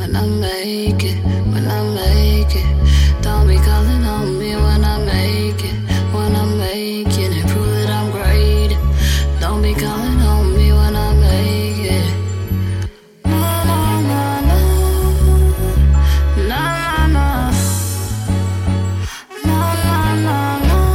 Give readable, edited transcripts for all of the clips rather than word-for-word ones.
when I make it, when I make it. Don't be calling on me when I make it, when I make it, and prove that I'm great. Don't be calling on me when I make it. Na na na na, na na na, na na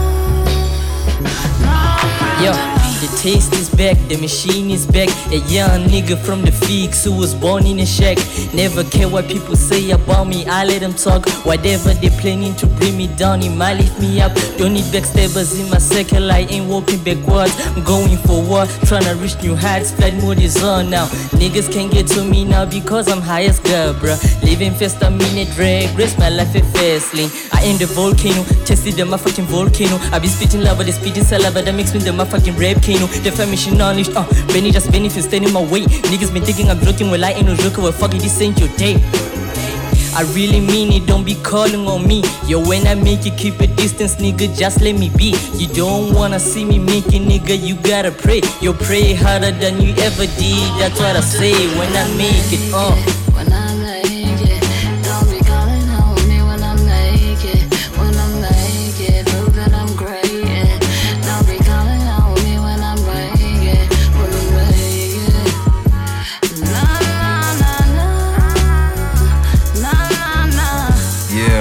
na. Yo, the taste is back, the machine is back. A young nigga from the Feeks who was born in a shack. Never care what people say about me, I let them talk. Whatever they planning to bring me down, it might lift me up. Don't need backstabbers in my circle, I ain't walking backwards. I'm going forward, tryna reach new heights. Flight mode is on now. Niggas can't get to me now because I'm high as God, bruh. Living fast, I'm in a drag, race my life a fast lane. I am the volcano, tested the motherfucking volcano. I be spitting lava, they spitting saliva, that makes me the motherfucking rap cano. The family knowledge, Benny just benefits stand in my way. Niggas been thinking I'm joking, well I ain't no joker, well fuck it, this ain't your day. I really mean it, don't be calling on me. Yo, when I make it, keep a distance, nigga, just let me be. You don't wanna see me make it, nigga, you gotta pray. Yo, pray harder than you ever did, that's what I say when I make it, When I make it, don't be calling on me when I make it, when I make it, prove that I'm great. Don't be calling on me when I make it, when I make it. Na na na na, na na na. Yeah,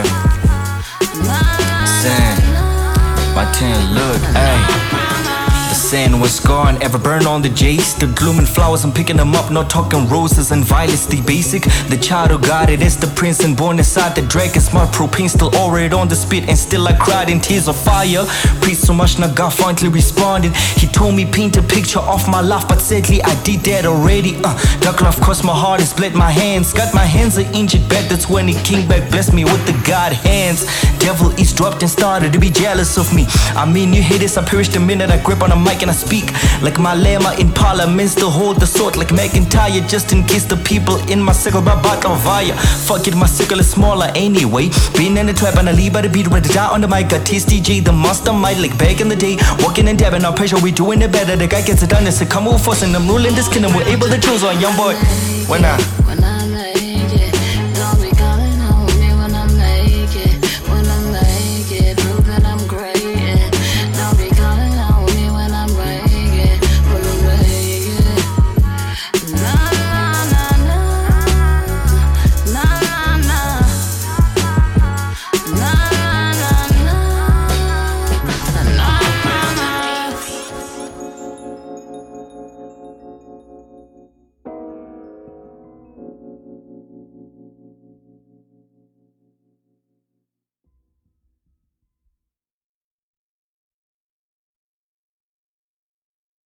San, my 10 look, ayy. The sand was gone, ever burn on the J's. The blooming flowers, I'm picking them up, not talking roses and violets, the basic. The child who got it is the prince and born inside the dragon. Smart propane still already on the spit, and still I cried in tears of fire. Preached so much, now God finally responded. He told me paint a picture of my life, but sadly I did that already. Dark love crossed my heart and split my hands. Got my hands an injured back, that's when he came back, blessed me with the God hands. Devil eavesdropped and started to be jealous of me. I mean, you haters, I perish the minute I grip on a mic and I speak. Like my llama in parliament, still hold the sword like McIntyre, just in case the people in my circle by battle via. Fuck it, my circle is smaller anyway. Been in the trap and I leave by the beat, ready to die on the mic. Got Taste DJ, the mastermind, like back in the day. Walking and dabbing, no pressure, we doing it better. The guy gets it done, it's a come over force, and I'm ruling this kingdom. We're able to choose on young boy. When I